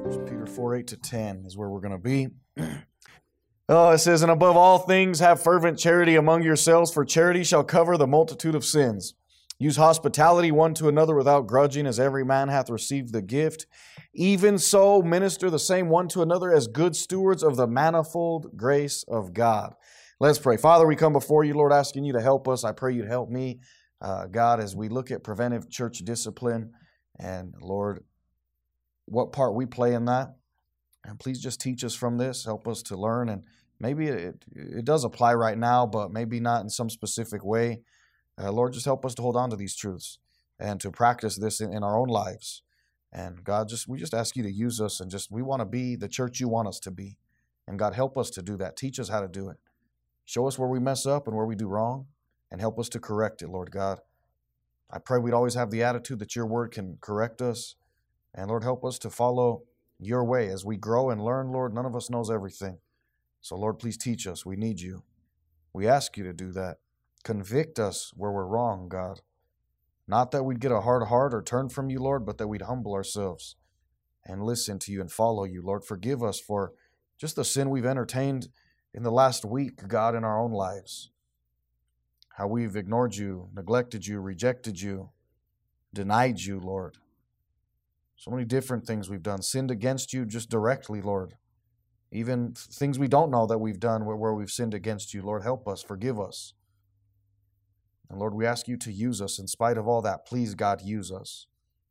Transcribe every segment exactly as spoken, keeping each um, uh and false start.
First Peter four, eight to ten is where we're going to be. Oh, it says, and above all things, have fervent charity among yourselves, for charity shall cover the multitude of sins. Use hospitality one to another without grudging, as every man hath received the gift. Even so, minister the same one to another as good stewards of the manifold grace of God. Let's pray. Father, we come before you, Lord, asking you to help us. I pray you'd help me, uh, God, as we look at preventive church discipline. And Lord, what part we play in that. And please just teach us from this. Help us to learn. And maybe it, it does apply right now, but maybe not in some specific way. Uh, Lord, just help us to hold on to these truths and to practice this in, in our own lives. And God, just we just ask you to use us, and just we want to be the church you want us to be. And God, help us to do that. Teach us how to do it. Show us where we mess up and where we do wrong, and help us to correct it, Lord God. I pray we'd always have the attitude that your word can correct us. And Lord, help us to follow your way as we grow and learn, Lord. None of us knows everything. So Lord, please teach us. We need you. We ask you to do that. Convict us where we're wrong, God. Not that we'd get a hard heart or turn from you, Lord, but that we'd humble ourselves and listen to you and follow you. Lord, forgive us for just the sin we've entertained in the last week, God, in our own lives. How we've ignored you, neglected you, rejected you, denied you, Lord. So many different things we've done. Sinned against you just directly, Lord. Even things we don't know that we've done where, where we've sinned against you. Lord, help us. Forgive us. And Lord, we ask you to use us in spite of all that. Please, God, use us.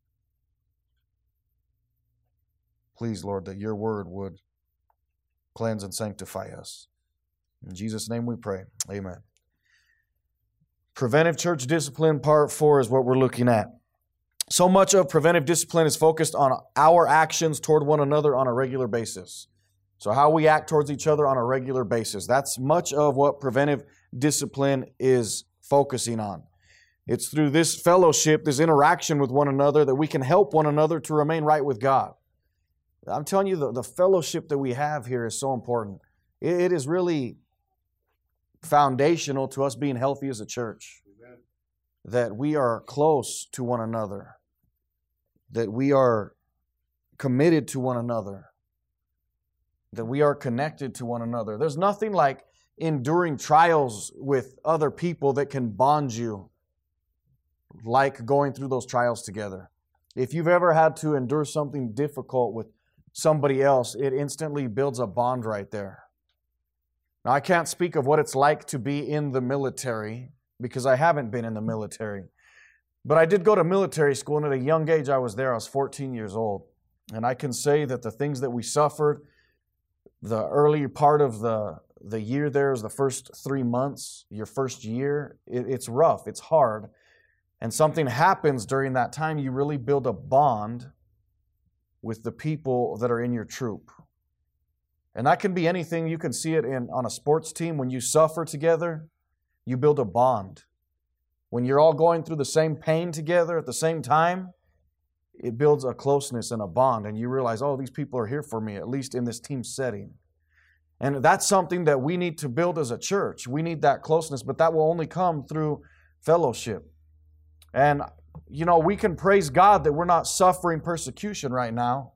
Please, Lord, that your word would cleanse and sanctify us. In Jesus' name we pray. Amen. Preventive church discipline part four is what we're looking at. So much of preventive discipline is focused on our actions toward one another on a regular basis. So how we act towards each other on a regular basis. That's much of what preventive discipline is focusing on. It's through this fellowship, this interaction with one another, that we can help one another to remain right with God. I'm telling you, the, the fellowship that we have here is so important. It, it is really foundational to us being healthy as a church. Amen. That we are close to one another. That we are committed to one another. That we are connected to one another. There's nothing like enduring trials with other people that can bond you like going through those trials together. If you've ever had to endure something difficult with somebody else, it instantly builds a bond right there. Now, I can't speak of what it's like to be in the military because I haven't been in the military. But I did go to military school, and at a young age I was there. I was fourteen years old. And I can say that the things that we suffered, the early part of the, the year there is the first three months, your first year, it, it's rough, it's hard. And something happens during that time, you really build a bond with the people that are in your troop. And that can be anything. You can see it in on a sports team. When you suffer together, you build a bond. When you're all going through the same pain together at the same time, it builds a closeness and a bond. And you realize, oh, these people are here for me, at least in this team setting. And that's something that we need to build as a church. We need that closeness, but that will only come through fellowship. And, you know, we can praise God that we're not suffering persecution right now.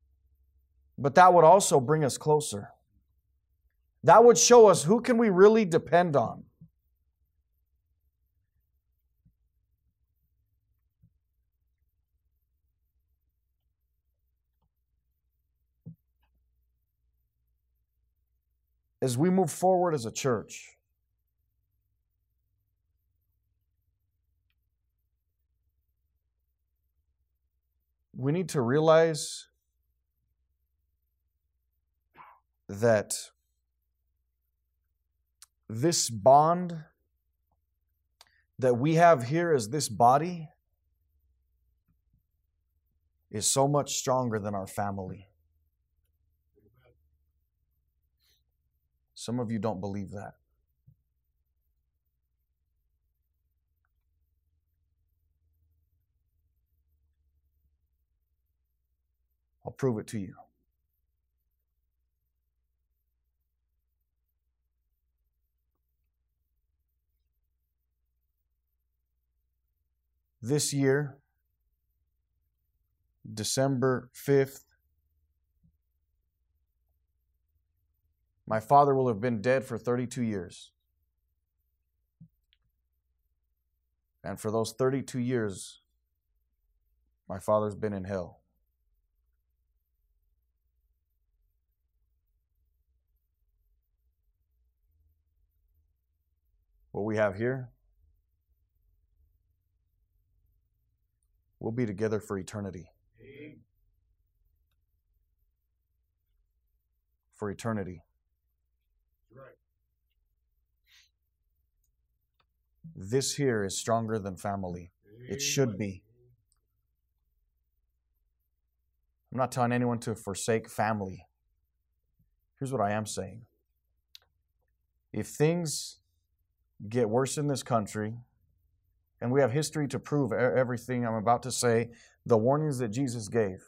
But that would also bring us closer. That would show us who can we really depend on. As we move forward as a church, we need to realize that this bond that we have here as this body is so much stronger than our family. Some of you don't believe that. I'll prove it to you. This year, December fifth, my father will have been dead for thirty-two years. And for those thirty-two years, my father's been in hell. What we have here, we'll be together for eternity. For eternity. Right. This here is stronger than family. It should be. I'm not telling anyone to forsake family. Here's what I am saying. If things get worse in this country, and we have history to prove everything I'm about to say, the warnings that Jesus gave.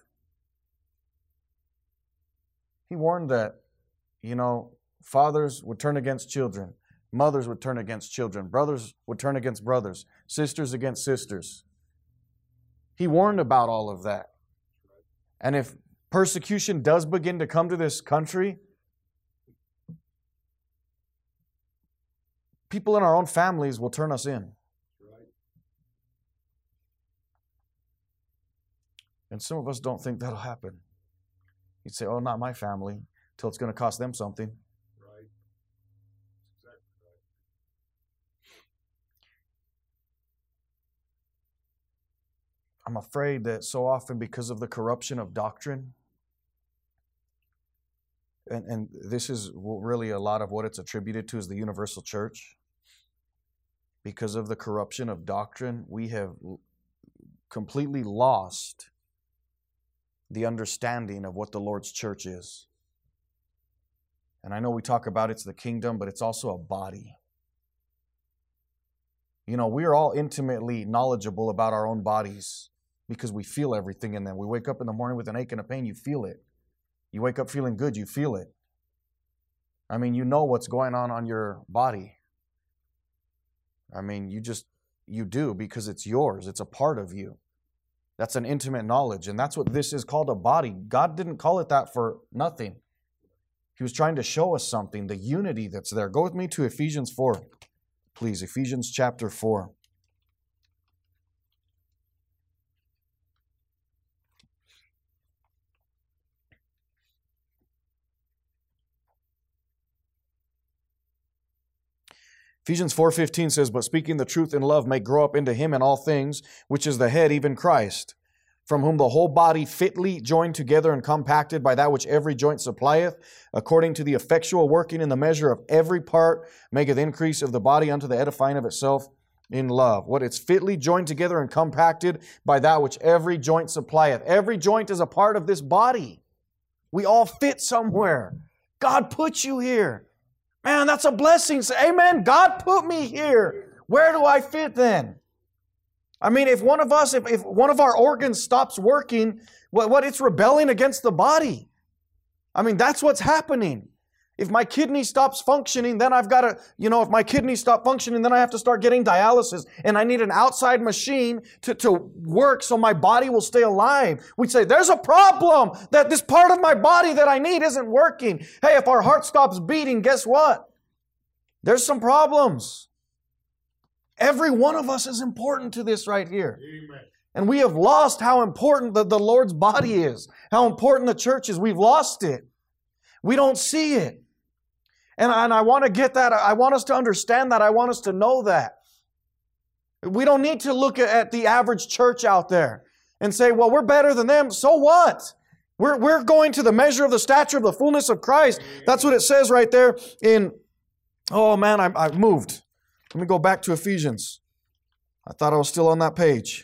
He warned that, you know, fathers would turn against children, mothers would turn against children, brothers would turn against brothers, sisters against sisters. He warned about all of that. And if persecution does begin to come to this country, people in our own families will turn us in. And some of us don't think that'll happen. You'd say, oh, not my family, till it's going to cost them something. Right. Exactly right. I'm afraid that so often because of the corruption of doctrine, and, and this is really a lot of what it's attributed to is the universal church. Because of the corruption of doctrine, we have completely lost the understanding of what the Lord's church is. And I know we talk about it's the kingdom, but it's also a body. You know, we are all intimately knowledgeable about our own bodies because we feel everything in them. We wake up in the morning with an ache and a pain, you feel it. You wake up feeling good, you feel it. I mean, you know what's going on on your body. I mean, you just, you do because it's yours. It's a part of you. That's an intimate knowledge, and that's what this is called, a body. God didn't call it that for nothing. He was trying to show us something, the unity that's there. Go with me to Ephesians four, please. Ephesians chapter four. Ephesians four fifteen says, but speaking the truth in love may grow up into Him in all things, which is the head, even Christ, from whom the whole body fitly joined together and compacted by that which every joint supplieth, according to the effectual working in the measure of every part, maketh increase of the body unto the edifying of itself in love. What? It's fitly joined together and compacted by that which every joint supplieth. Every joint is a part of this body. We all fit somewhere. God put you here. Man, that's a blessing. Say, amen. God put me here. Where do I fit then? I mean, if one of us, if, if one of our organs stops working, what, what it's rebelling against the body. I mean, that's what's happening. If my kidney stops functioning, then I've got to, you know, if my kidneys stop functioning, then I have to start getting dialysis. And I need an outside machine to, to work so my body will stay alive. We say, there's a problem that this part of my body that I need isn't working. Hey, if our heart stops beating, guess what? There's some problems. Every one of us is important to this right here. Amen. And we have lost how important the, the Lord's body is, how important the church is. We've lost it. We don't see it. And I, and I want to get that. I want us to understand that. I want us to know that. We don't need to look at the average church out there and say, well, we're better than them. So what? We're, we're going to the measure of the stature of the fullness of Christ. That's what it says right there in, oh man, I, I moved. Let me go back to Ephesians. I thought I was still on that page.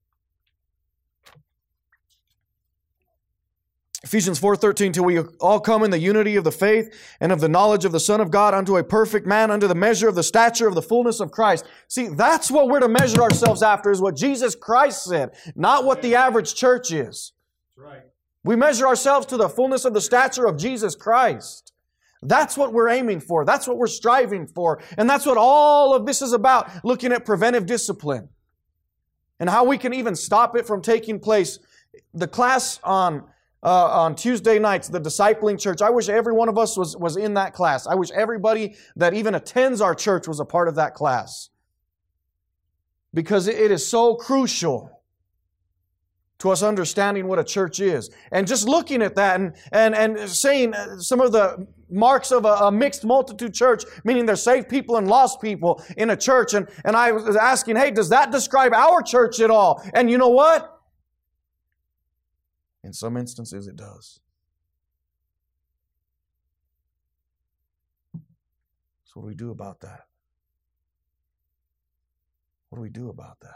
Ephesians four thirteen, till we all come in the unity of the faith and of the knowledge of the Son of God unto a perfect man, unto the measure of the stature of the fullness of Christ. See, that's what we're to measure ourselves after, is what Jesus Christ said, not what the average church is. That's right. We measure ourselves to the fullness of the stature of Jesus Christ. That's what we're aiming for. That's what we're striving for. And that's what all of this is about, looking at preventive discipline and how we can even stop it from taking place. The class on uh, on Tuesday nights, the discipling church. I wish every one of us was, was in that class. I wish everybody that even attends our church was a part of that class. Because it is so crucial to us understanding what a church is. And just looking at that and, and, and saying some of the marks of a, a mixed multitude church, meaning there's saved people and lost people in a church. And, and I was asking, hey, does that describe our church at all? And you know what? In some instances, it does. So what do we do about that? What do we do about that?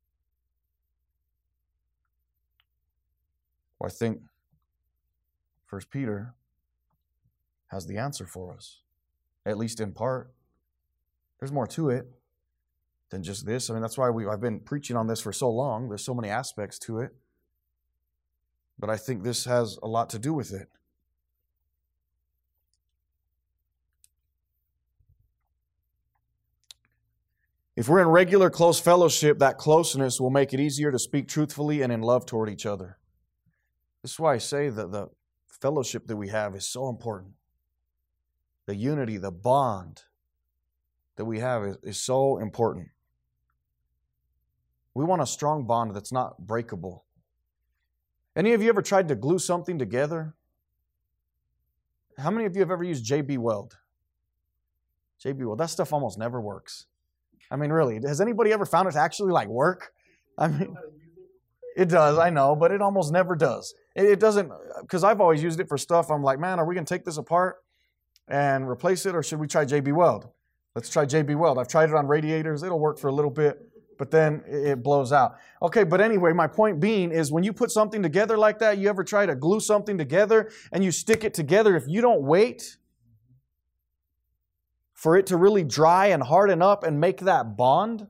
Well, I think First Peter has the answer for us, at least in part. There's more to it than just this. I mean, that's why we, I've been preaching on this for so long. There's so many aspects to it. But I think this has a lot to do with it. If we're in regular close fellowship, that closeness will make it easier to speak truthfully and in love toward each other. This is why I say that the fellowship that we have is so important. The unity, the bond that we have is, is so important. We want a strong bond that's not breakable. Any of you ever tried to glue something together? How many of you have ever used J B Weld? J B Weld, that stuff almost never works. I mean, really, has anybody ever found it to actually like work? I mean, it does, I know, but it almost never does. It, it doesn't, because I've always used it for stuff. I'm like, man, are we going to take this apart and replace it, or should we try J B Weld? Let's try J B Weld. I've tried it on radiators. It'll work for a little bit, but then it blows out. Okay, but anyway, my point being is when you put something together like that, you ever try to glue something together and you stick it together, if you don't wait for it to really dry and harden up and make that bond,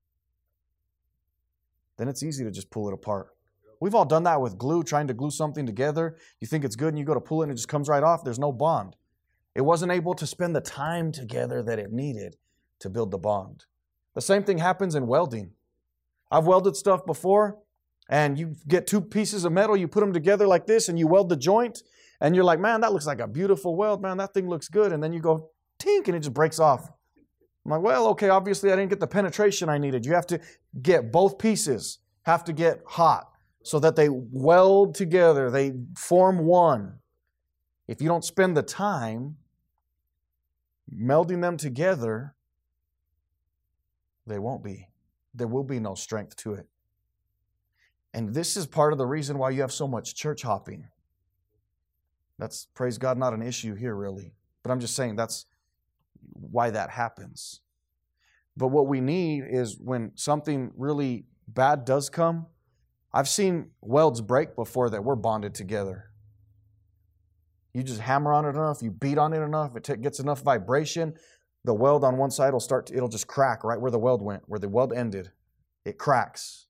then it's easy to just pull it apart. We've all done that with glue, trying to glue something together. You think it's good and you go to pull it and it just comes right off. There's no bond. It wasn't able to spend the time together that it needed to build the bond. The same thing happens in welding. I've welded stuff before, and you get two pieces of metal, you put them together like this, and you weld the joint, and you're like, man, that looks like a beautiful weld. Man, that thing looks good. And then you go, tink, and it just breaks off. I'm like, well, okay, obviously I didn't get the penetration I needed. You have to get both pieces, have to get hot so that they weld together. They form one. If you don't spend the time melding them together, they won't be. There will be no strength to it. And this is part of the reason why you have so much church hopping. That's, praise God, not an issue here really. But I'm just saying that's why that happens. But what we need is when something really bad does come, I've seen welds break before that were bonded together. You just hammer on it enough, you beat on it enough, it t- gets enough vibration, the weld on one side will start to, it'll just crack right where the weld went, where the weld ended. It cracks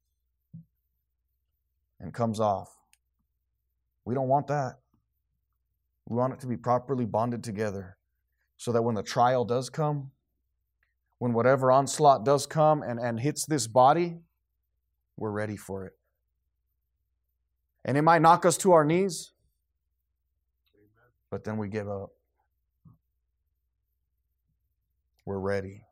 and comes off. We don't want that. We want it to be properly bonded together so that when the trial does come, when whatever onslaught does come and, and hits this body, we're ready for it. And it might knock us to our knees, but then we give up. We're ready.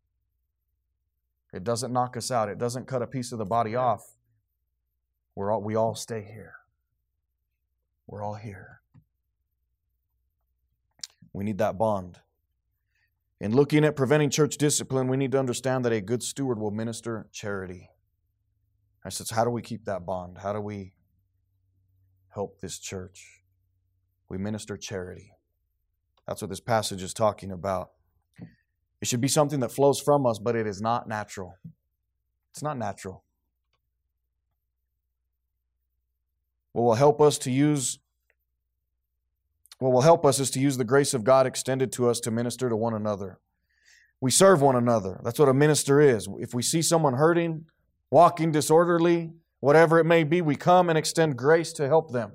It doesn't knock us out. It doesn't cut a piece of the body off. We're all, we all stay here. We're all here. We need that bond. In looking at preventing church discipline, we need to understand that a good steward will minister charity. I said, so how do we keep that bond? How do we help this church? We minister charity. That's what this passage is talking about. It should be something that flows from us, but it is not natural. It's not natural. What will help us to use, what will help us is to use the grace of God extended to us to minister to one another. We serve one another. That's what a minister is. If we see someone hurting, walking disorderly, whatever it may be, we come and extend grace to help them.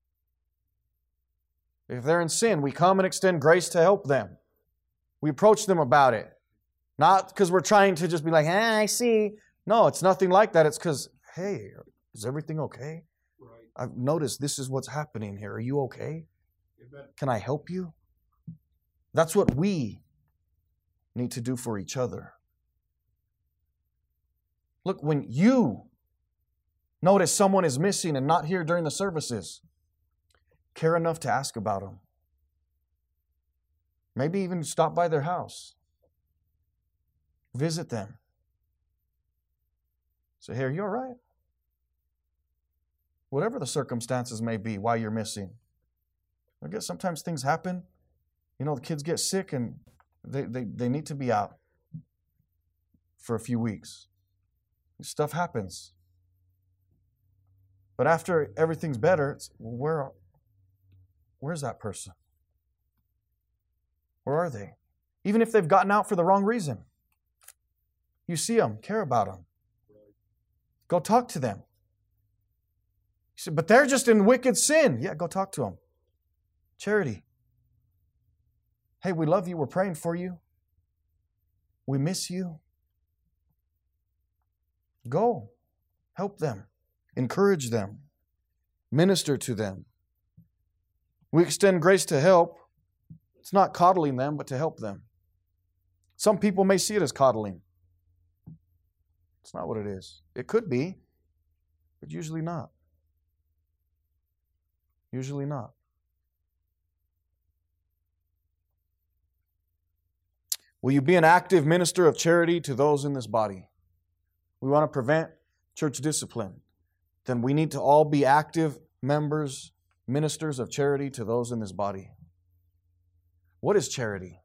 If they're in sin, we come and extend grace to help them. We approach them about it. Not because we're trying to just be like, eh, I see. No, it's nothing like that. It's because, hey, is everything okay? Right. I've noticed this is what's happening here. Are you okay? Amen. Can I help you? That's what we need to do for each other. Look, when you notice someone is missing and not here during the services, care enough to ask about them. Maybe even stop by their house. Visit them. Say, hey, are you all right? Whatever the circumstances may be, why you're missing. I guess sometimes things happen. You know, the kids get sick and they, they, they need to be out for a few weeks. Stuff happens. But after everything's better, it's, where, where's that person? Where are they? Even if they've gotten out for the wrong reason. You see them, care about them. Go talk to them. You say, but they're just in wicked sin. Yeah, go talk to them. Charity. Hey, we love you. We're praying for you. We miss you. Go. Help them. Encourage them. Minister to them. We extend grace to help. It's not coddling them, but to help them. Some people may see it as coddling. It's not what it is. It could be, but usually not. Usually not. Will you be an active minister of charity to those in this body? We want to prevent church discipline. Then we need to all be active members, ministers of charity to those in this body. What is charity?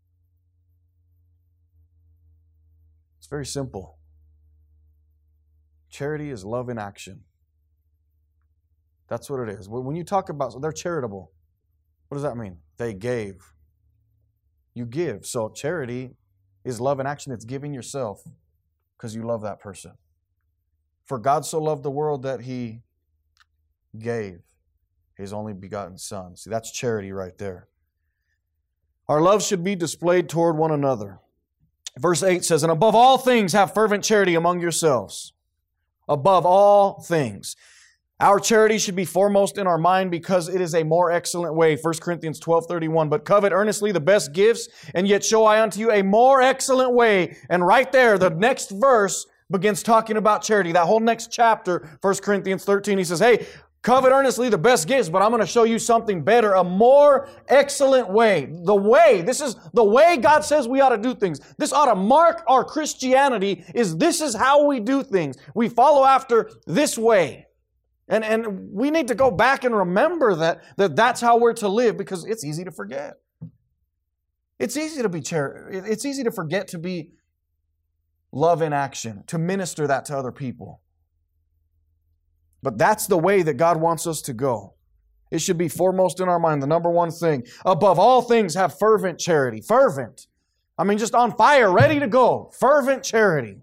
It's very simple. Charity is love in action. That's what it is. When you talk about, they're charitable, what does that mean? They gave. You give. So charity is love in action. It's giving yourself because you love that person. For God so loved the world that He gave His only begotten Son. See, that's charity right there. Our love should be displayed toward one another. Verse eight says, and above all things have fervent charity among yourselves. Above all things. Our charity should be foremost in our mind because it is a more excellent way. First Corinthians twelve thirty-one. But covet earnestly the best gifts, and yet show I unto you a more excellent way. And right there, the next verse begins talking about charity. That whole next chapter, First Corinthians thirteen, he says, hey, covet earnestly the best gifts, but I'm going to show you something better, a more excellent way. The way, this is the way God says we ought to do things. This ought to mark our Christianity, is this is how we do things. We follow after this way. And, and we need to go back and remember that, that that's how we're to live, because it's easy to forget. It's easy to be char- It's easy to forget to be love in action, to minister that to other people. But that's the way that God wants us to go. It should be foremost in our mind, the number one thing. Above all things, have fervent charity. Fervent. I mean, just on fire, ready to go. Fervent charity.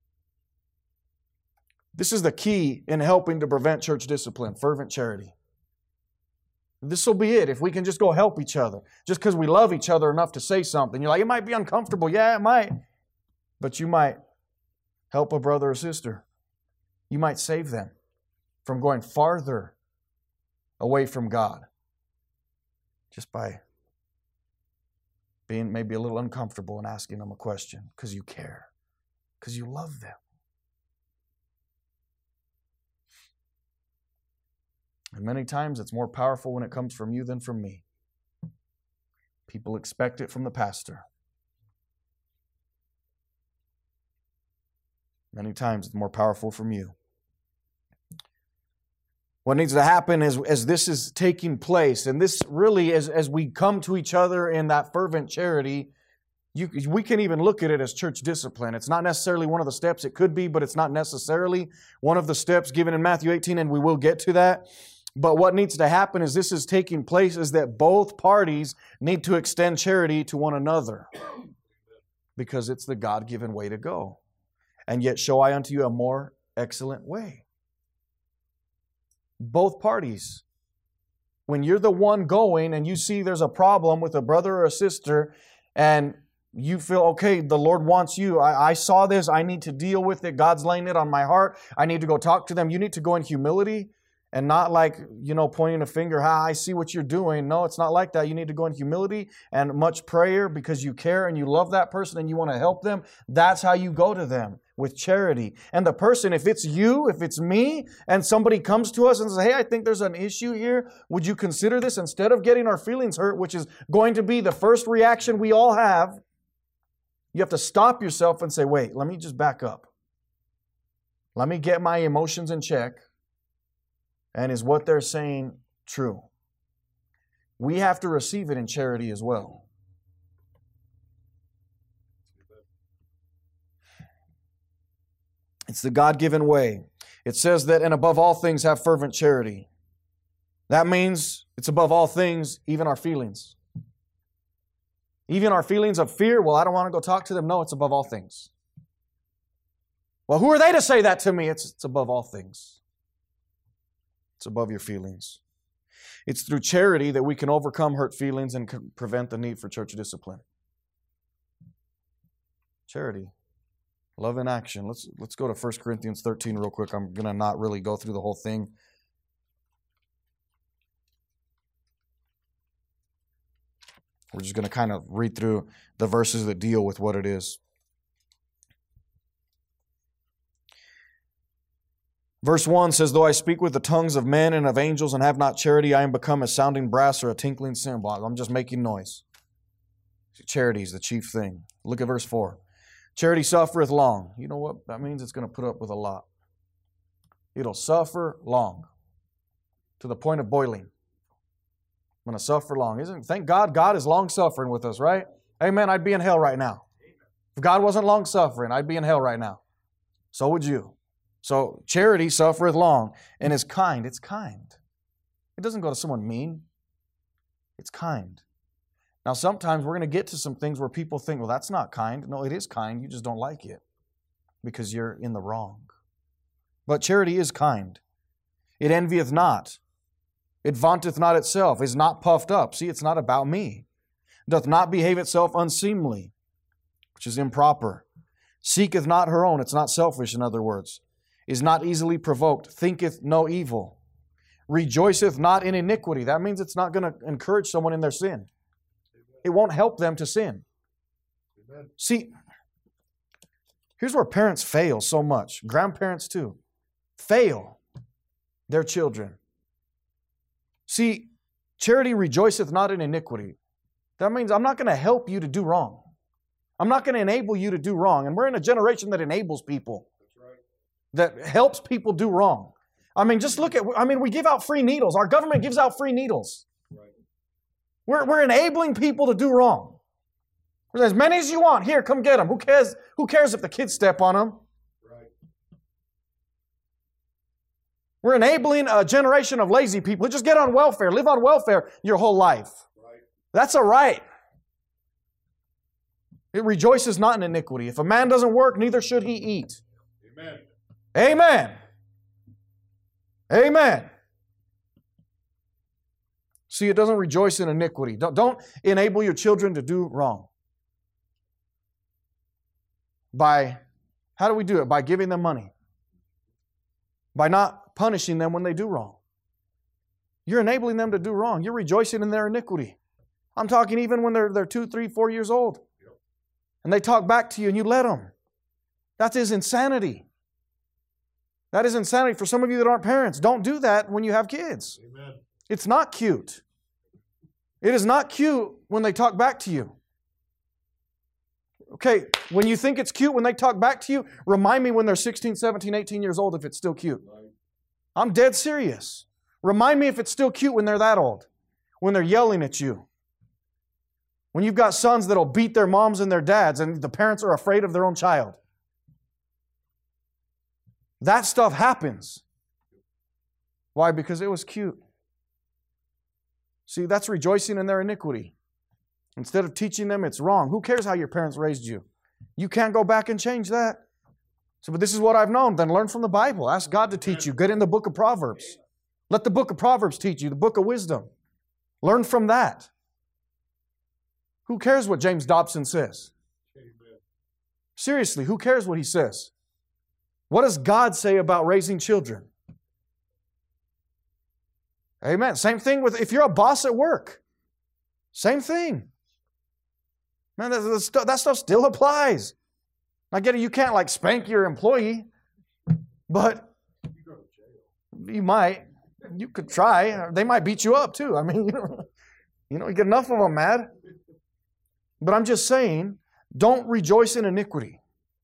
This is the key in helping to prevent church discipline. Fervent charity. This will be it. If we can just go help each other. Just because we love each other enough to say something. You're like, it might be uncomfortable. Yeah, it might. But you might help a brother or sister. You might save them from going farther away from God just by being maybe a little uncomfortable and asking them a question because you care, because you love them. And many times it's more powerful when it comes from you than from me. People expect it from the pastor. Many times it's more powerful from you. What needs to happen is, as this is taking place, and this really, as, as we come to each other in that fervent charity, you, we can even look at it as church discipline. It's not necessarily one of the steps. It could be, but it's not necessarily one of the steps given in Matthew eighteen, and we will get to that. But what needs to happen is this is taking place is that both parties need to extend charity to one another because it's the God-given way to go. And yet show I unto you a more excellent way. Both parties. When you're the one going and you see there's a problem with a brother or a sister and you feel, okay, the Lord wants you. I, I saw this. I need to deal with it. God's laying it on my heart. I need to go talk to them. You need to go in humility And not like, you know, pointing a finger, ha, I see what you're doing. No, it's not like that. You need to go in humility and much prayer because you care and you love that person and you want to help them. That's how you go to them, with charity. And the person, if it's you, if it's me, and somebody comes to us and says, hey, I think there's an issue here. Would you consider this? Instead of getting our feelings hurt, which is going to be the first reaction we all have, you have to stop yourself and say, wait, let me just back up. Let me get my emotions in check. And is what they're saying true? We have to receive it in charity as well. It's the God-given way. It says that, and above all things, have fervent charity. That means it's above all things, even our feelings. Even our feelings of fear, well, I don't want to go talk to them. No, it's above all things. Well, who are they to say that to me? It's, it's above all things. It's above your feelings. It's through charity that we can overcome hurt feelings and can prevent the need for church discipline. Charity. Love in action. Let's, let's go to First Corinthians thirteen real quick. I'm going to not really go through the whole thing. We're just going to kind of read through the verses that deal with what it is. Verse one says, though I speak with the tongues of men and of angels and have not charity, I am become a sounding brass or a tinkling cymbal. I'm just making noise. Charity is the chief thing. Look at verse four. Charity suffereth long. You know what? That means it's going to put up with a lot. It'll suffer long. To the point of boiling. I'm going to suffer long. Isn't? Thank God, God is long-suffering with us, right? Amen. I'd be in hell right now. If God wasn't long-suffering, I'd be in hell right now. So would you. So charity suffereth long and is kind. It's kind. It doesn't go to someone mean. It's kind. Now sometimes we're going to get to some things where people think, well, that's not kind. No, it is kind. You just don't like it because you're in the wrong. But charity is kind. It envieth not. It vaunteth not itself. Is not puffed up. See, it's not about me. Doth not behave itself unseemly, which is improper. Seeketh not her own. It's not selfish, in other words. Is not easily provoked. Thinketh no evil. Rejoiceth not in iniquity. That means it's not going to encourage someone in their sin. It won't help them to sin. Amen. See, here's where parents fail so much. Grandparents too. Fail their children. See, charity rejoiceth not in iniquity. That means I'm not going to help you to do wrong. I'm not going to enable you to do wrong. And we're in a generation that enables people. That's right. That helps people do wrong. I mean, just look at, I mean, we give out free needles. Our government gives out free needles. Right. We're, we're enabling people to do wrong. As many as you want. Here, come get them. Who cares, who cares if the kids step on them? Right. We're enabling a generation of lazy people. Just get on welfare. Live on welfare your whole life. Right. That's a right. It rejoices not in iniquity. If a man doesn't work, neither should he eat. Amen. Amen. Amen. See, it doesn't rejoice in iniquity. Don't, don't enable your children to do wrong. By, how do we do it? By giving them money. By not punishing them when they do wrong. You're enabling them to do wrong. You're rejoicing in their iniquity. I'm talking even when they're, they're two, three, four years old. And they talk back to you and you let them. That is insanity. That is insanity. For some of you that aren't parents, don't do that when you have kids. Amen. It's not cute. It is not cute when they talk back to you. Okay, when you think it's cute when they talk back to you, remind me when they're sixteen, seventeen, eighteen years old if it's still cute. I'm dead serious. Remind me if it's still cute when they're that old. When they're yelling at you. When you've got sons that'll beat their moms and their dads and the parents are afraid of their own child. That stuff happens. Why? Because it was cute. See, that's rejoicing in their iniquity. Instead of teaching them it's wrong. Who cares how your parents raised you? You can't go back and change that. So, but this is what I've known. Then learn from the Bible. Ask God to teach you. Get in the book of Proverbs. Let the book of Proverbs teach you, the book of wisdom. Learn from that. Who cares what James Dobson says? Seriously, who cares what he says? What does God say about raising children? Amen. Same thing with if you're a boss at work. Same thing. Man, that, that, stuff, that stuff still applies. I get it, you can't like spank your employee, but you might. You could try. They might beat you up too. I mean, you know, you know, you get enough of them mad. But I'm just saying, don't rejoice in iniquity.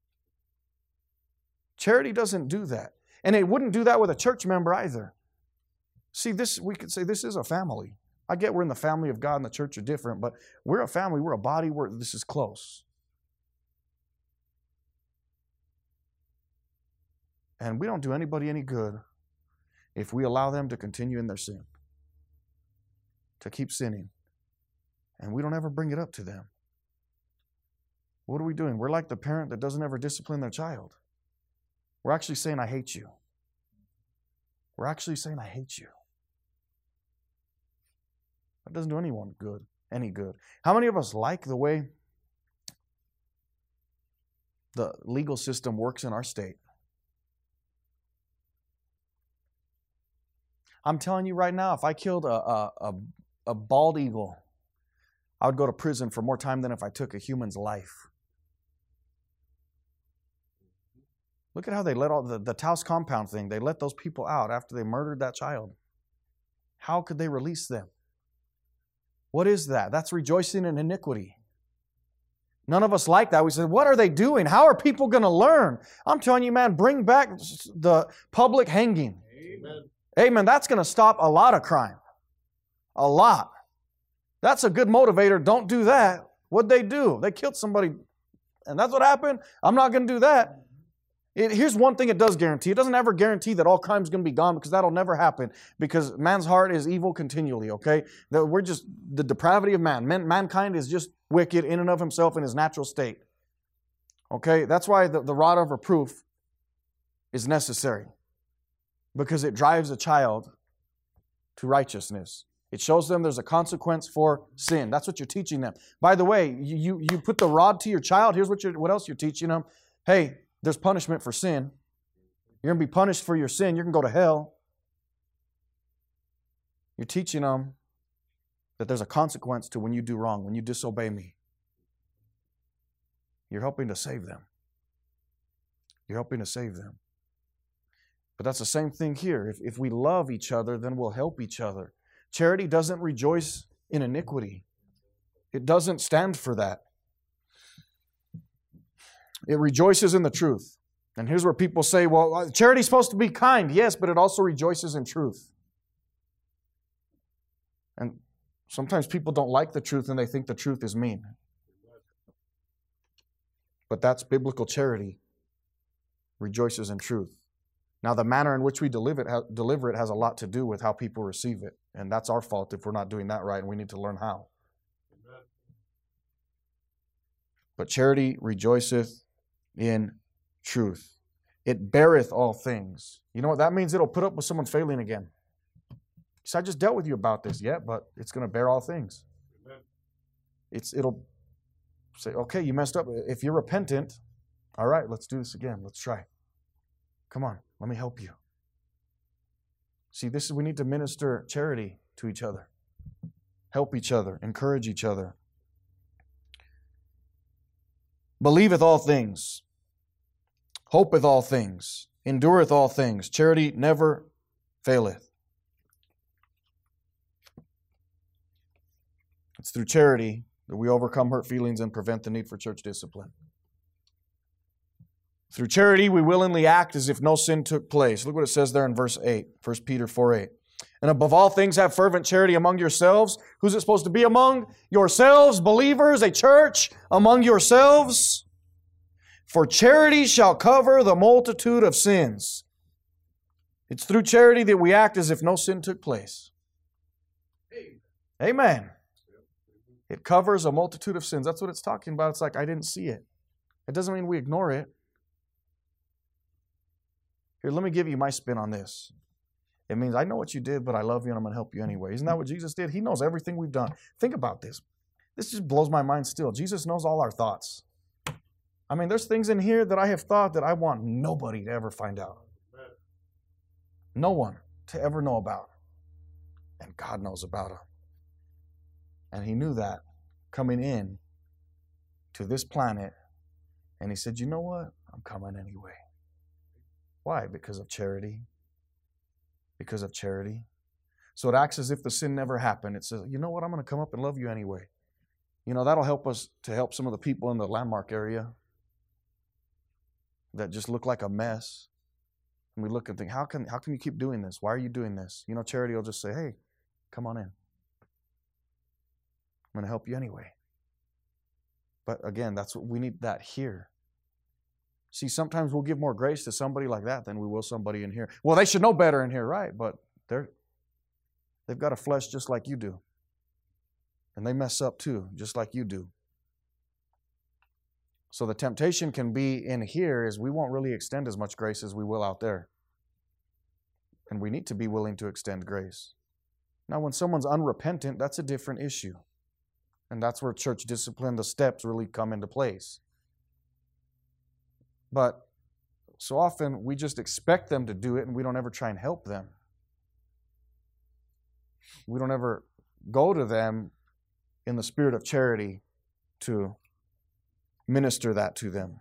Charity doesn't do that. And it wouldn't do that with a church member either. See, this we could say this is a family. I get we're in the family of God and the church are different, but we're a family, we're a body, we're, this is close. And we don't do anybody any good if we allow them to continue in their sin, to keep sinning, and we don't ever bring it up to them. What are we doing? We're like the parent that doesn't ever discipline their child. We're actually saying, I hate you. We're actually saying, I hate you. That doesn't do anyone good, any good. How many of us like the way the legal system works in our state? I'm telling you right now, if I killed a, a, a, a bald eagle, I would go to prison for more time than if I took a human's life. Look at how they let all the, the Taos compound thing, they let those people out after they murdered that child. How could they release them? What is that? That's rejoicing in iniquity. None of us like that. We said, what are they doing? How are people going to learn? I'm telling you, man, bring back the public hanging. Amen. Amen. That's going to stop a lot of crime. A lot. That's a good motivator. Don't do that. What'd they do? They killed somebody. And that's what happened. I'm not going to do that. It, here's one thing it does guarantee. It doesn't ever guarantee that all crime is going to be gone, because that'll never happen, because man's heart is evil continually, okay? That we're just, the depravity of man. man. Mankind is just wicked in and of himself in his natural state. Okay? That's why the, the rod of reproof is necessary, because it drives a child to righteousness. It shows them there's a consequence for sin. That's what you're teaching them. By the way, you, you, you put the rod to your child. Here's what, you're, what else you're teaching them. Hey, there's punishment for sin. You're going to be punished for your sin. You're going to go to hell. You're teaching them that there's a consequence to when you do wrong, when you disobey me. You're helping to save them. You're helping to save them. But that's the same thing here. If, if we love each other, then we'll help each other. Charity doesn't rejoice in iniquity. It doesn't stand for that. It rejoices in the truth. And here's where people say, well, charity's supposed to be kind. Yes, but it also rejoices in truth. And sometimes people don't like the truth and they think the truth is mean. But that's biblical charity. Rejoices in truth. Now, the manner in which we deliver it, deliver it has a lot to do with how people receive it. And that's our fault if we're not doing that right, and we need to learn how. But charity rejoiceth in truth. It beareth all things. You know what that means? It'll put up with someone failing again. So I just dealt with you about this, yeah, but it's going to bear all things. Amen. It's it'll say, okay, you messed up. If you're repentant, all right, let's do this again. Let's try. Come on, let me help you. See, this is we need to minister charity to each other. Help each other, encourage each other. Believeth all things, hopeth all things, endureth all things. Charity never faileth. It's through charity that we overcome hurt feelings and prevent the need for church discipline. Through charity, we willingly act as if no sin took place. Look what it says there in verse eight, First Peter four eight. And above all things, have fervent charity among yourselves. Who's it supposed to be among? Yourselves, believers, a church among yourselves. For charity shall cover the multitude of sins. It's through charity that we act as if no sin took place. Amen. It covers a multitude of sins. That's what it's talking about. It's like, I didn't see it. It doesn't mean we ignore it. Here, let me give you my spin on this. It means I know what you did, but I love you and I'm going to help you anyway. Isn't that what Jesus did? He knows everything we've done. Think about this. This just blows my mind still. Jesus knows all our thoughts. I mean, there's things in here that I have thought that I want nobody to ever find out. No one to ever know about. And God knows about them. And he knew that coming in to this planet. And he said, you know what? I'm coming anyway. Why? Because of charity. Because of charity. So it acts as if the sin never happened. It says, you know what? I'm going to come up and love you anyway. You know, that'll help us to help some of the people in the Landmark area that just look like a mess. And we look and think, how can, how can you keep doing this? Why are you doing this? You know, charity will just say, hey, come on in. I'm going to help you anyway. But again, that's what we need that here. See, sometimes we'll give more grace to somebody like that than we will somebody in here. Well, they should know better in here, right? But they're, they've got a flesh just like you do. And they mess up too, just like you do. So the temptation can be in here is we won't really extend as much grace as we will out there. And we need to be willing to extend grace. Now, when someone's unrepentant, that's a different issue. And that's where church discipline, the steps really come into place. But so often we just expect them to do it and we don't ever try and help them. We don't ever go to them in the spirit of charity to minister that to them.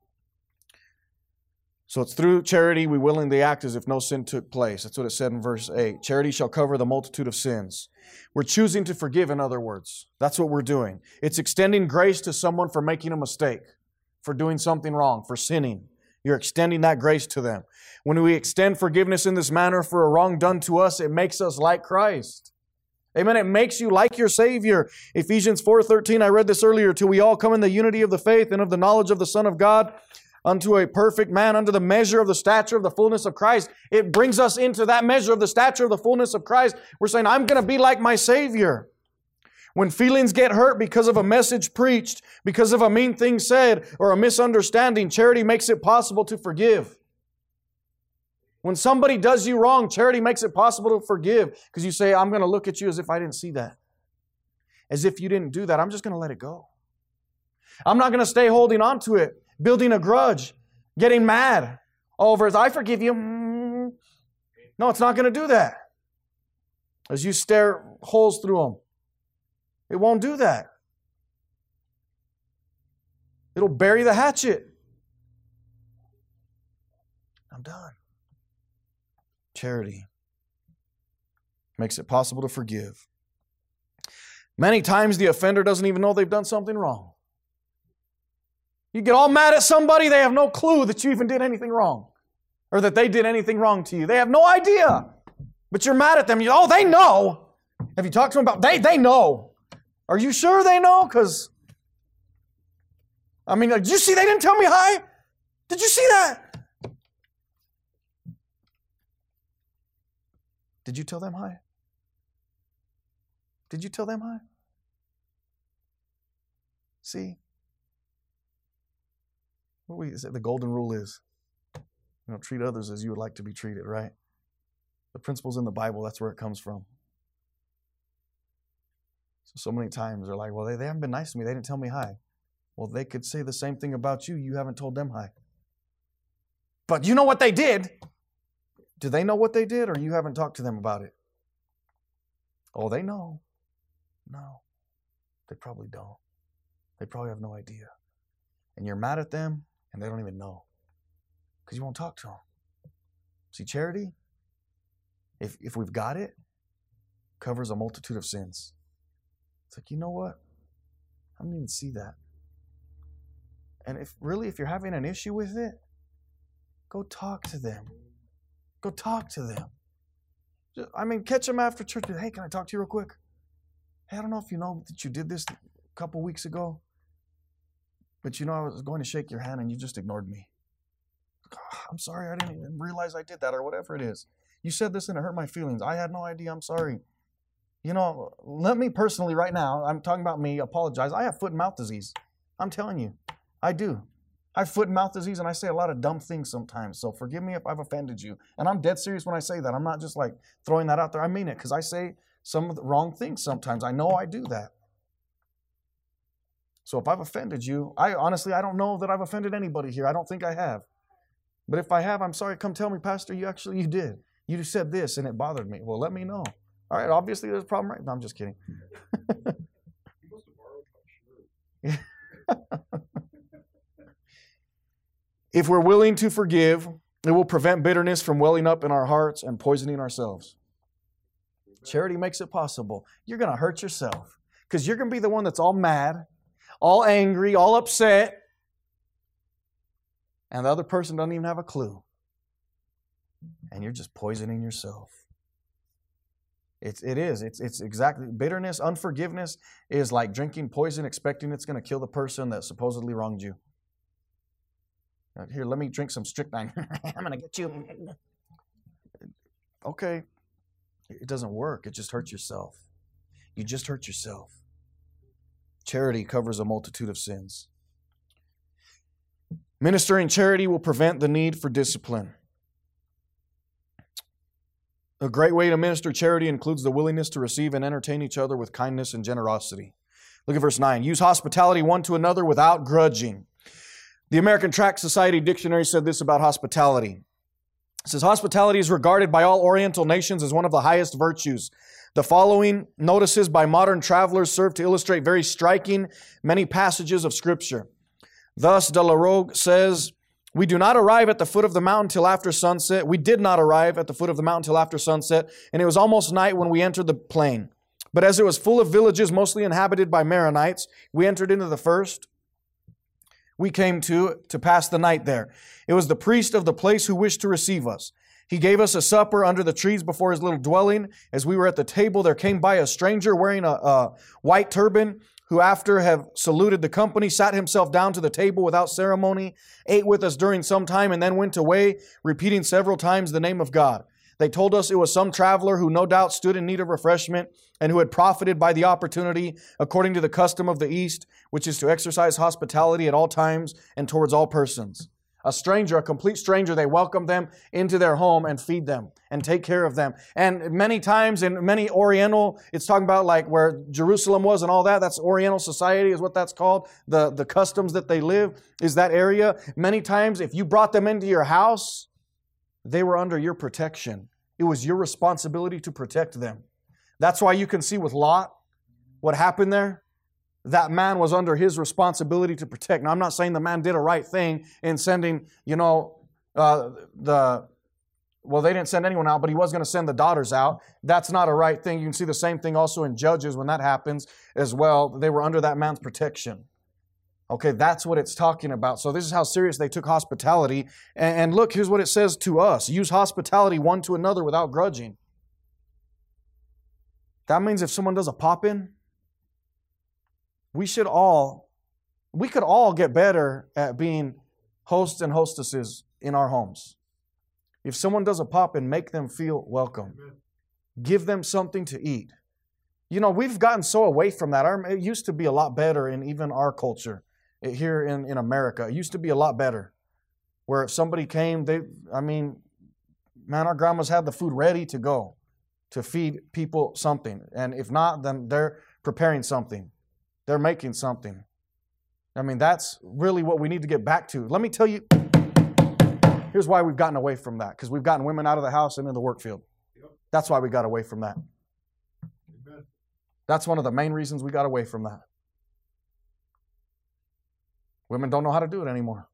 So it's through charity we willingly act as if no sin took place. That's what it said in verse eight. Charity shall cover the multitude of sins. We're choosing to forgive, in other words. That's what we're doing. It's extending grace to someone for making a mistake, for doing something wrong, for sinning. You're extending that grace to them. When we extend forgiveness in this manner for a wrong done to us, it makes us like Christ. Amen. It makes you like your Savior. Ephesians four thirteen, I read this earlier, till we all come in the unity of the faith and of the knowledge of the Son of God, unto a perfect man, unto the measure of the stature of the fullness of Christ. It brings us into that measure of the stature of the fullness of Christ. We're saying, I'm going to be like my Savior. When feelings get hurt because of a message preached, because of a mean thing said, or a misunderstanding, charity makes it possible to forgive. When somebody does you wrong, charity makes it possible to forgive. Because you say, I'm going to look at you as if I didn't see that. As if you didn't do that. I'm just going to let it go. I'm not going to stay holding on to it, building a grudge, getting mad over it. I forgive you. No, it's not going to do that. As you stare holes through them. It won't do that. It'll bury the hatchet. I'm done. Charity makes it possible to forgive. Many times the offender doesn't even know they've done something wrong. You get all mad at somebody, they have no clue that you even did anything wrong. Or that they did anything wrong to you. They have no idea. But you're mad at them. You, oh, they know. Have you talked to them about, they, they know. Are you sure they know? Because, I mean, did you see they didn't tell me hi? Did you see that? Did you tell them hi? Did you tell them hi? See? What we say the golden rule is, you know, treat others as you would like to be treated, right? The principles in the Bible, that's where it comes from. So, so many times they're like, well, they, they haven't been nice to me. They didn't tell me hi. Well, they could say the same thing about you. You haven't told them hi. But you know what they did. Do they know what they did, or you haven't talked to them about it? Oh, they know. No, they probably don't. They probably have no idea. And you're mad at them, and they don't even know. Because you won't talk to them. See, charity, if, if we've got it, covers a multitude of sins. It's like, you know what? I don't even see that. And if really, if you're having an issue with it, go talk to them. Go talk to them. Just, I mean, catch them after church. Hey, can I talk to you real quick? Hey, I don't know if you know that you did this a couple weeks ago, but you know I was going to shake your hand and you just ignored me. Oh, I'm sorry, I didn't even realize I did that, or whatever it is. You said this and it hurt my feelings. I had no idea. I'm sorry. You know, let me personally right now, I'm talking about me, apologize. I have foot and mouth disease. I'm telling you, I do. I have foot and mouth disease, and I say a lot of dumb things sometimes. So forgive me if I've offended you. And I'm dead serious when I say that. I'm not just like throwing that out there. I mean it, because I say some of the wrong things sometimes. I know I do that. So if I've offended you, I honestly, I don't know that I've offended anybody here. I don't think I have. But if I have, I'm sorry. Come tell me, Pastor, you actually, you did. You said this, and it bothered me. Well, let me know. All right, obviously there's a problem, right? No, I'm just kidding. He must have borrowed my shirt. If we're willing to forgive, it will prevent bitterness from welling up in our hearts and poisoning ourselves. Charity makes it possible. You're going to hurt yourself because you're going to be the one that's all mad, all angry, all upset, and the other person doesn't even have a clue. And you're just poisoning yourself. It's, it is. It's, it's exactly. Bitterness, unforgiveness is like drinking poison expecting it's going to kill the person that supposedly wronged you. Here, let me drink some strychnine. I'm going to get you. Okay. It doesn't work. It just hurts yourself. You just hurt yourself. Charity covers a multitude of sins. Ministering charity will prevent the need for discipline. A great way to minister charity includes the willingness to receive and entertain each other with kindness and generosity. Look at verse nine. Use hospitality one to another without grudging. The American Tract Society Dictionary said this about hospitality. It says, hospitality is regarded by all Oriental nations as one of the highest virtues. The following notices by modern travelers serve to illustrate very striking many passages of Scripture. Thus, De La Rogue says, we do not arrive at the foot of the mountain till after sunset. We did not arrive at the foot of the mountain till after sunset, and it was almost night when we entered the plain. But as it was full of villages, mostly inhabited by Maronites, we entered into the first. We came to to pass the night there. It was the priest of the place who wished to receive us. He gave us a supper under the trees before his little dwelling. As we were at the table, there came by a stranger wearing a, a white turban, who after have saluted the company, sat himself down to the table without ceremony, ate with us during some time, and then went away, repeating several times the name of God. They told us it was some traveler who no doubt stood in need of refreshment and who had profited by the opportunity according to the custom of the East, which is to exercise hospitality at all times and towards all persons. A stranger, a complete stranger, they welcome them into their home and feed them and take care of them. And many times in many Oriental, it's talking about like where Jerusalem was and all that. That's Oriental society is what that's called. The, the customs that they live is that area. Many times if you brought them into your house, they were under your protection. It was your responsibility to protect them. That's why you can see with Lot what happened there. That man was under his responsibility to protect. Now, I'm not saying the man did a right thing in sending, you know, uh, the, well, they didn't send anyone out, but he was going to send the daughters out. That's not a right thing. You can see the same thing also in Judges when that happens as well. They were under that man's protection. Okay, that's what it's talking about. So this is how serious they took hospitality. And, and look, here's what it says to us. Use hospitality one to another without grudging. That means if someone does a pop-in, we should all, we could all get better at being hosts and hostesses in our homes. If someone does a pop-in, make them feel welcome. Give them something to eat. You know, we've gotten so away from that. Our, it used to be a lot better in even our culture here in, in America. It used to be a lot better. Where if somebody came, they, I mean, man, our grandmas had the food ready to go to feed people something. And if not, then they're preparing something. They're making something. I mean, that's really what we need to get back to. Let me tell you, here's why we've gotten away from that. Because we've gotten women out of the house and in the work field. Yep. That's why we got away from that. Amen. That's one of the main reasons we got away from that. Women don't know how to do it anymore.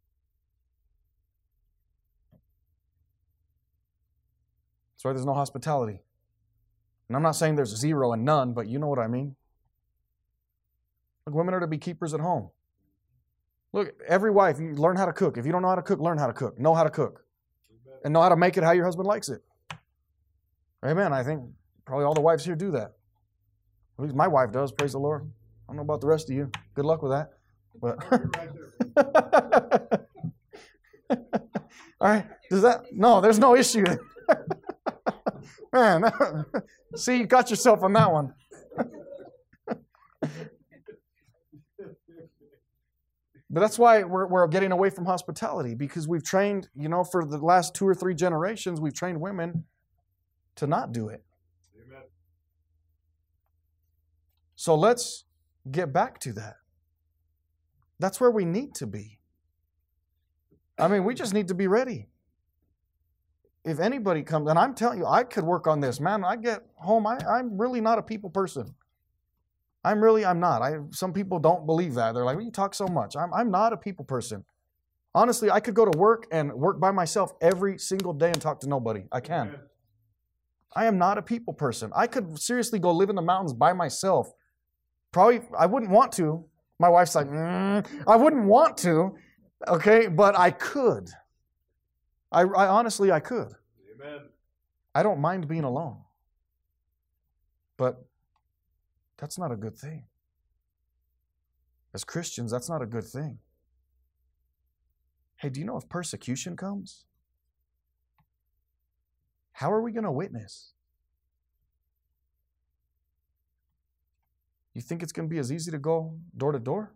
That's why there's no hospitality. And I'm not saying there's zero and none, but you know what I mean. Look, women are to be keepers at home. Look, every wife, you learn how to cook. If you don't know how to cook, learn how to cook. Know how to cook. And know how to make it how your husband likes it. Amen. I think probably all the wives here do that. At least my wife does, praise the Lord. I don't know about the rest of you. Good luck with that. But all right. Does that? No, there's no issue. Man, see, you got yourself on that one. But that's why we're, we're getting away from hospitality, because we've trained, you know, for the last two or three generations, we've trained women to not do it. Amen. So let's get back to that. That's where we need to be. I mean, we just need to be ready. if anybody comes, and I'm telling you, I could work on this, man. I get home, I, I'm really not a people person. I'm really, I'm not. I, some people don't believe that. They're like, well, you talk so much. I'm, I'm not a people person. Honestly, I could go to work and work by myself every single day and talk to nobody. I can. Amen. I am not a people person. I could seriously go live in the mountains by myself. Probably, I wouldn't want to. My wife's like, mm, I wouldn't want to, okay, but I could. I, I honestly, I could. Amen. I don't mind being alone. But that's not a good thing. As Christians, that's not a good thing. Hey, do you know if persecution comes, how are we going to witness? You think it's going to be as easy to go door to door?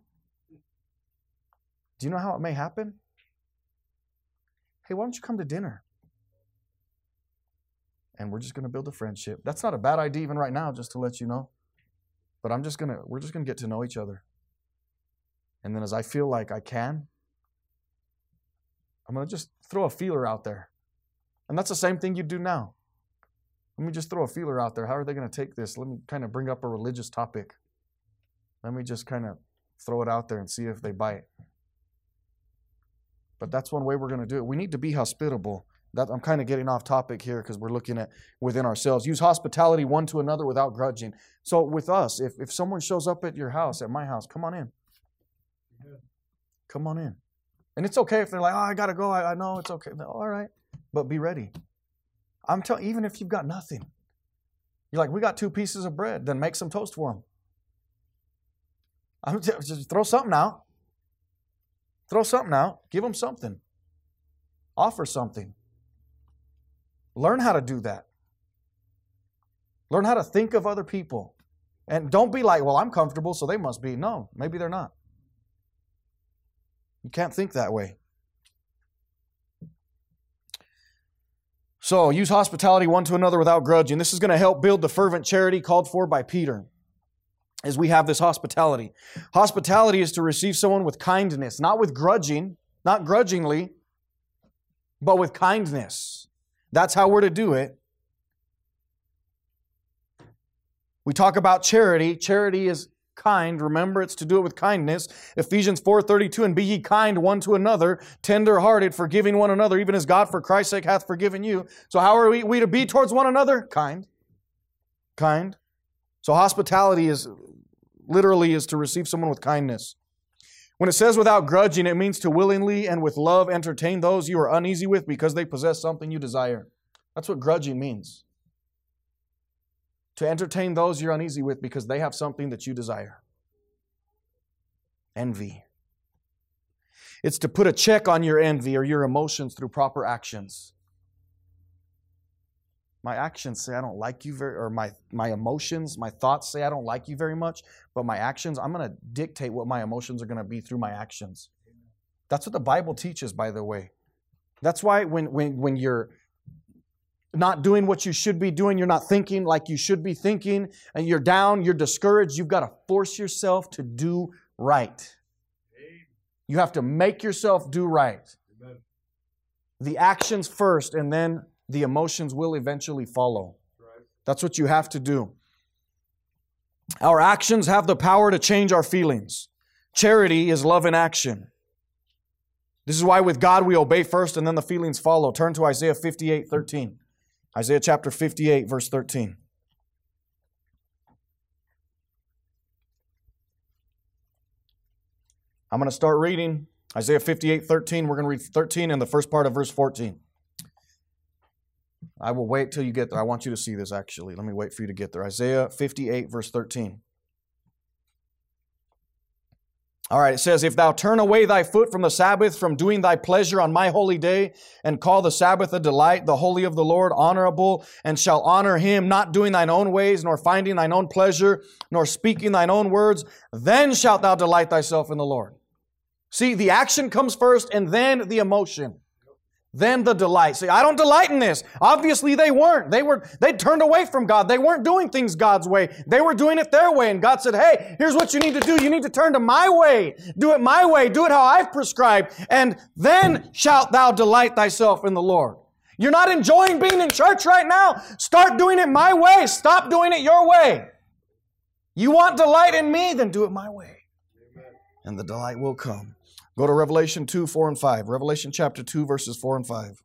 Do you know how it may happen? Hey, why don't you come to dinner? And we're just going to build a friendship. That's not a bad idea even right now, just to let you know. But I'm just going to, we're just going to get to know each other. And then as I feel like I can, I'm going to just throw a feeler out there. And that's the same thing you do now. Let me just throw a feeler out there. How are they going to take this? Let me kind of bring up a religious topic. Let me just kind of throw it out there and see if they bite. But that's one way we're going to do it. We need to be hospitable. That, I'm kind of getting off topic here because we're looking at within ourselves. Use hospitality one to another without grudging. So with us, if, if someone shows up at your house, at my house, come on in. Yeah. Come on in. And it's okay if they're like, oh, I got to go. I, I know it's okay. No, all right. But be ready. I'm telling even if you've got nothing. You're like, we got two pieces of bread. Then make some toast for them. I'm t- just throw something out. Throw something out. Give them something. Offer something. Learn how to do that. Learn how to think of other people. And don't be like, well, I'm comfortable, so they must be. No, maybe they're not. You can't think that way. So, use hospitality one to another without grudging. This is going to help build the fervent charity called for by Peter, as we have this hospitality. Hospitality is to receive someone with kindness, not with grudging, not grudgingly, but with kindness. That's how we're to do it. We talk about charity. Charity is kind. Remember, it's to do it with kindness. Ephesians four thirty-two, and be ye kind one to another, tender-hearted, forgiving one another, even as God for Christ's sake hath forgiven you. So how are we, we to be towards one another? Kind. Kind. So hospitality is literally is to receive someone with kindness. When it says without grudging, it means to willingly and with love entertain those you are uneasy with because they possess something you desire. That's what grudging means. To entertain those you're uneasy with because they have something that you desire. Envy. It's to put a check on your envy or your emotions through proper actions. My actions say I don't like you very, or my, my emotions, my thoughts say I don't like you very much, but my actions, I'm going to dictate what my emotions are going to be through my actions. That's what the Bible teaches, by the way. That's why when, when, when you're not doing what you should be doing, you're not thinking like you should be thinking, and you're down, you're discouraged, you've got to force yourself to do right. You have to make yourself do right. Amen. The actions first, and then the emotions will eventually follow. Right. That's what you have to do. Our actions have the power to change our feelings. Charity is love in action. This is why with God we obey first and then the feelings follow. Turn to Isaiah fifty-eight thirteen. Isaiah chapter fifty-eight, verse thirteen. I'm going to start reading Isaiah fifty-eight thirteen. We're going to read thirteen and the first part of verse fourteen. I will wait till you get there. I want you to see this actually. Let me wait for you to get there. Isaiah fifty-eight, verse thirteen. All right, it says, if thou turn away thy foot from the Sabbath, from doing thy pleasure on my holy day, and call the Sabbath a delight, the holy of the Lord honorable, and shall honor him, not doing thine own ways, nor finding thine own pleasure, nor speaking thine own words, then shalt thou delight thyself in the Lord. See, the action comes first, and then the emotion. Then the delight. See, I don't delight in this. Obviously, they weren't. They were, they turned away from God. They weren't doing things God's way. They were doing it their way. And God said, hey, here's what you need to do. You need to turn to my way. Do it my way. Do it how I've prescribed. And then shalt thou delight thyself in the Lord. You're not enjoying being in church right now? Start doing it my way. Stop doing it your way. You want delight in me? Then do it my way. Amen. And the delight will come. Go to Revelation two, four, and five. Revelation chapter two, verses four and five.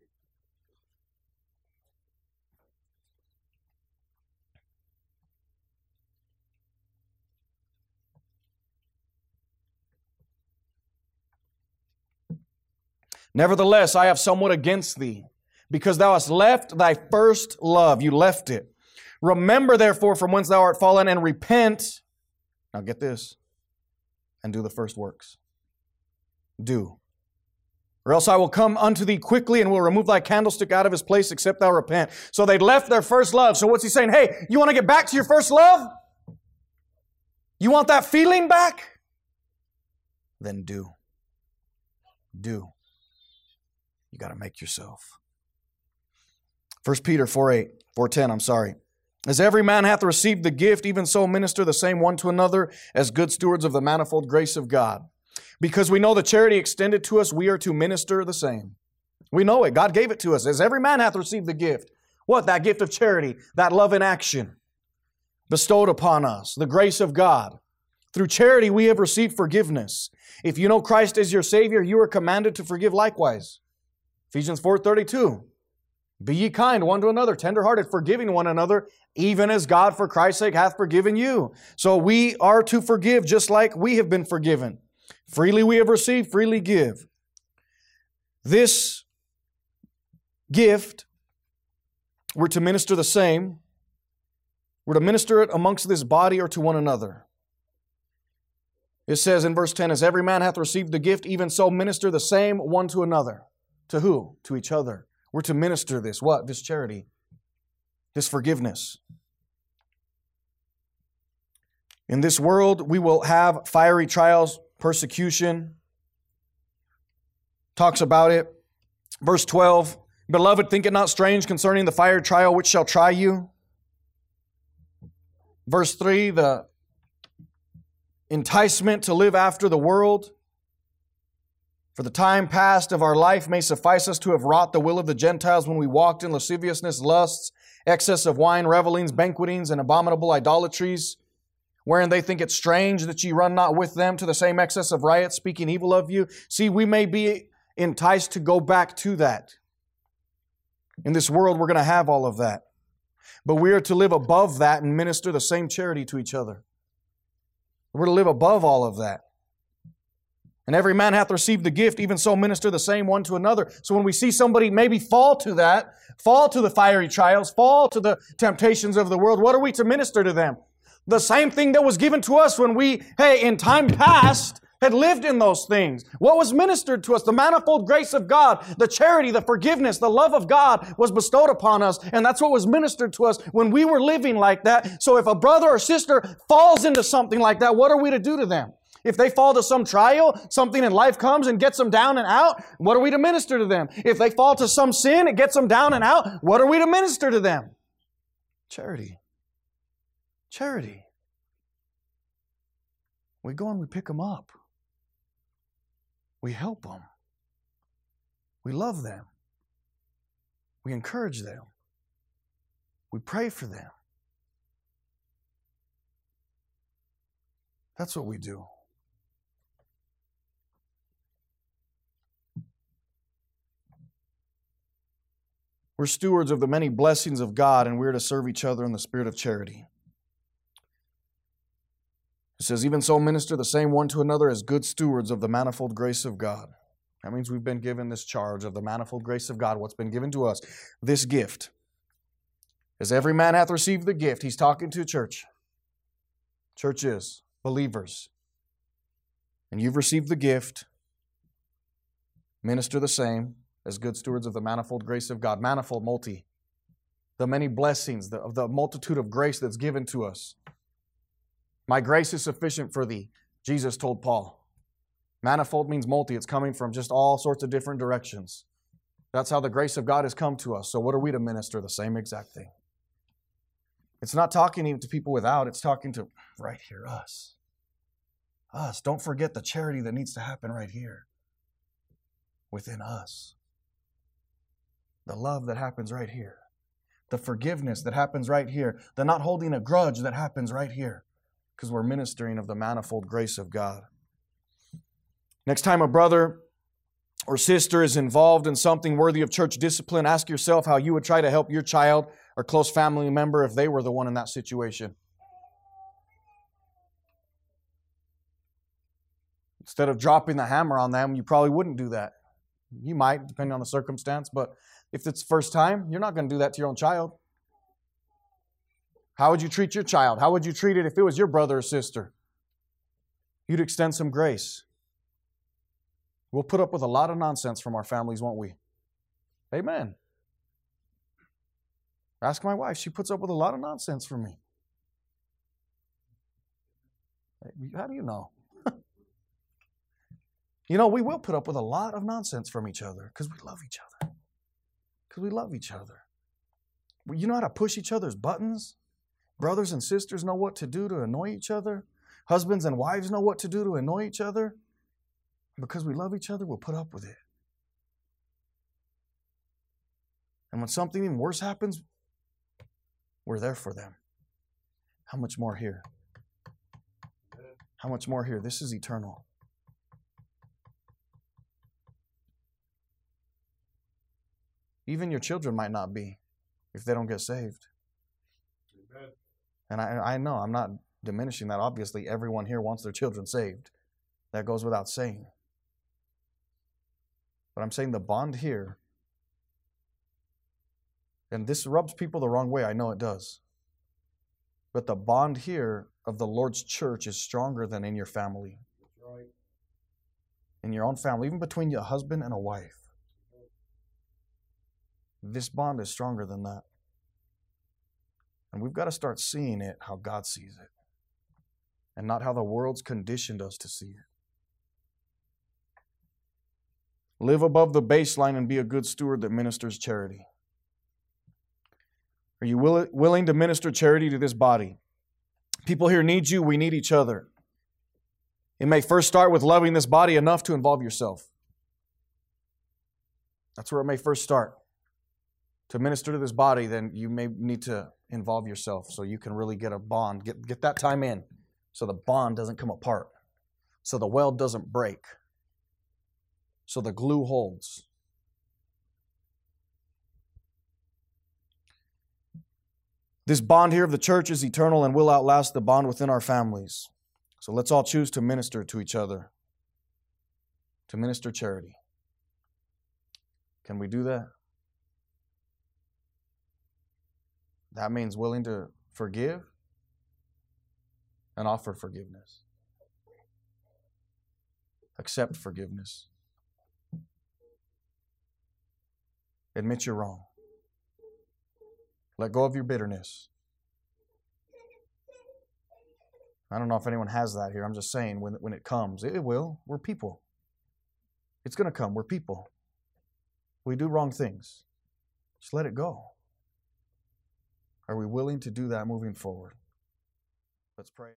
Nevertheless, I have somewhat against thee, because thou hast left thy first love. You left it. Remember, therefore, from whence thou art fallen, and repent. Now get this. And do the first works. Do. Or else I will come unto thee quickly, and will remove thy candlestick out of his place, except thou repent. So they left their first love. So what's he saying? Hey, you want to get back to your first love? You want that feeling back? Then do. Do. You got to make yourself. First Peter four eight, four ten, I'm sorry. As every man hath received the gift, even so minister the same one to another as good stewards of the manifold grace of God. Because we know the charity extended to us, we are to minister the same. We know it. God gave it to us. As every man hath received the gift. What? That gift of charity, that love in action bestowed upon us, the grace of God. Through charity we have received forgiveness. If you know Christ as your Savior, you are commanded to forgive likewise. Ephesians four thirty-two. Be ye kind one to another, tenderhearted, forgiving one another, even as God for Christ's sake hath forgiven you. So we are to forgive just like we have been forgiven. Freely we have received, freely give. This gift, we're to minister the same. We're to minister it amongst this body or to one another. It says in verse ten, as every man hath received the gift, even so minister the same one to another. To who? To each other. We're to minister this. What? This charity. This forgiveness. In this world, we will have fiery trials, persecution. Talks about it. Verse twelve, beloved, think it not strange concerning the fiery trial which shall try you. Verse three, the enticement to live after the world. For the time past of our life may suffice us to have wrought the will of the Gentiles when we walked in lasciviousness, lusts, excess of wine, revelings, banquetings, and abominable idolatries, wherein they think it strange that ye run not with them to the same excess of riot, speaking evil of you. See, we may be enticed to go back to that. In this world, we're going to have all of that. But we are to live above that and minister the same charity to each other. We're to live above all of that. And every man hath received the gift, even so minister the same one to another. So when we see somebody maybe fall to that, fall to the fiery trials, fall to the temptations of the world, what are we to minister to them? The same thing that was given to us when we, hey, in time past, had lived in those things. What was ministered to us? The manifold grace of God, the charity, the forgiveness, the love of God was bestowed upon us. And that's what was ministered to us when we were living like that. So if a brother or sister falls into something like that, what are we to do to them? If they fall to some trial, something in life comes and gets them down and out, what are we to minister to them? If they fall to some sin, it gets them down and out, what are we to minister to them? Charity. Charity. We go and we pick them up. We help them. We love them. We encourage them. We pray for them. That's what we do. We're stewards of the many blessings of God, and we're to serve each other in the spirit of charity. It says, even so minister the same one to another as good stewards of the manifold grace of God. That means we've been given this charge of the manifold grace of God, what's been given to us, this gift. As every man hath received the gift, he's talking to a church. Churches, believers. And you've received the gift. Minister the same as good stewards of the manifold grace of God. Manifold, multi. The many blessings, the, of the multitude of grace that's given to us. My grace is sufficient for thee, Jesus told Paul. Manifold means multi. It's coming from just all sorts of different directions. That's how the grace of God has come to us. So what are we to minister? The same exact thing. It's not talking even to people without. It's talking to right here, us. Us. Don't forget the charity that needs to happen right here. Within us. The love that happens right here. The forgiveness that happens right here. The not holding a grudge that happens right here. Because we're ministering of the manifold grace of God. Next time a brother or sister is involved in something worthy of church discipline, ask yourself how you would try to help your child or close family member if they were the one in that situation. Instead of dropping the hammer on them, you probably wouldn't do that. You might, depending on the circumstance, but if it's the first time, you're not going to do that to your own child. How would you treat your child? How would you treat it if it was your brother or sister? You'd extend some grace. We'll put up with a lot of nonsense from our families, won't we? Amen. Ask my wife. She puts up with a lot of nonsense from me. How do you know? You know, we will put up with a lot of nonsense from each other because we love each other. Because we love each other. You know how to push each other's buttons? Brothers and sisters know what to do to annoy each other. Husbands and wives know what to do to annoy each other. Because we love each other, we'll put up with it. And when something even worse happens, we're there for them. How much more here? How much more here? This is eternal. Even your children might not be if they don't get saved. Amen. And I, I know, I'm not diminishing that. Obviously, everyone here wants their children saved. That goes without saying. But I'm saying the bond here, and this rubs people the wrong way, I know it does. But the bond here of the Lord's church is stronger than in your family. That's right. In your own family, even between a husband and a wife. This bond is stronger than that. And we've got to start seeing it how God sees it. And not how the world's conditioned us to see it. Live above the baseline and be a good steward that ministers charity. Are you will, willing to minister charity to this body? People here need you. We need each other. It may first start with loving this body enough to involve yourself. That's where it may first start. To minister to this body, then you may need to involve yourself so you can really get a bond. Get, get that time in so the bond doesn't come apart. So the weld doesn't break. So the glue holds. This bond here of the church is eternal and will outlast the bond within our families. So let's all choose to minister to each other. To minister charity. Can we do that? That means willing to forgive and offer forgiveness. Accept forgiveness. Admit you're wrong. Let go of your bitterness. I don't know if anyone has that here. I'm just saying when, when it comes, it will. We're people. It's going to come. We're people. We do wrong things. Just let it go. Are we willing to do that moving forward? Let's pray.